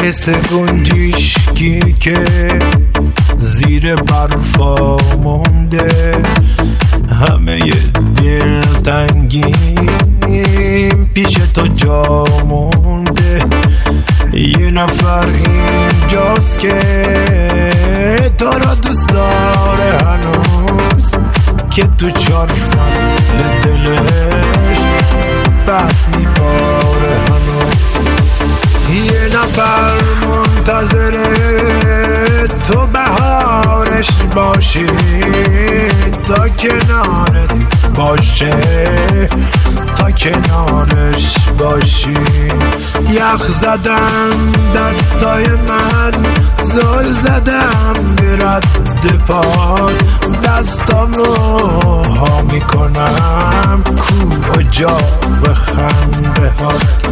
مثل گنجشکی که زیر برفا مونده، همه دلتنگیم پیش تو جا مونده. یه نفر اینجاست که تو را دوست داره هنوز، که تو 4 فصل دلش برف میباره هنوز. یه نفر منتظره تو بهارش باشی، تا کنارت باشه، تا کنارش باشی. یخ زدم دستای من، زل زدم به رد پاد، دستامو ها میکنم کو اجا به خنده هات.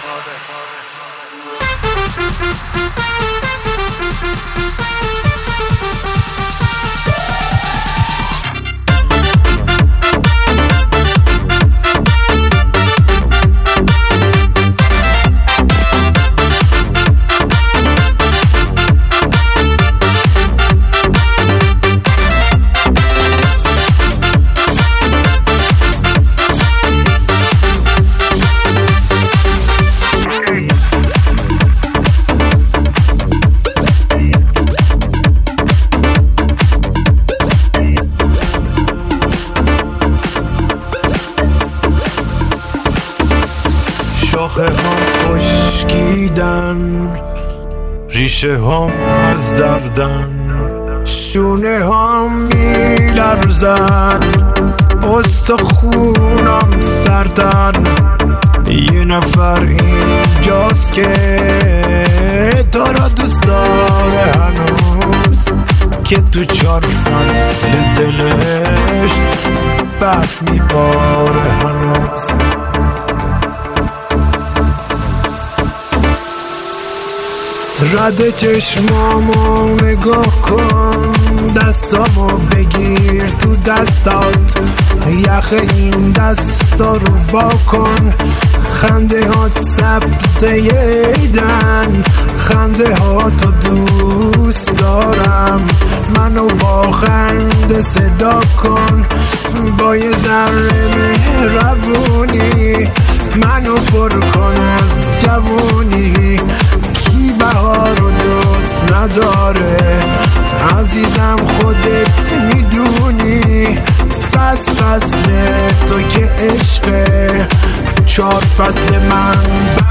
شاخه هم خشکیدن، ریشه هم از دردن، شونه هم میلرزن، استخونم سردن. یه نفر اینجاست که تو را دوست داره هنوز، که تو 4 فصل دلش برف میباره هنوز. رد چشمامو نگاه کن، دستامو بگیر تو دستات، یخ این دستا رو وا کن. خنده هات سبزه ایدن، خنده هاتو دوست دارم. منو با خنده صدا کن، با یه ذره مهربونی منو پر کن از جوونی. کی بهار رو دوست نداره عزیزم، خودت میدونی. فصل تو که عشقه، 4 فصل من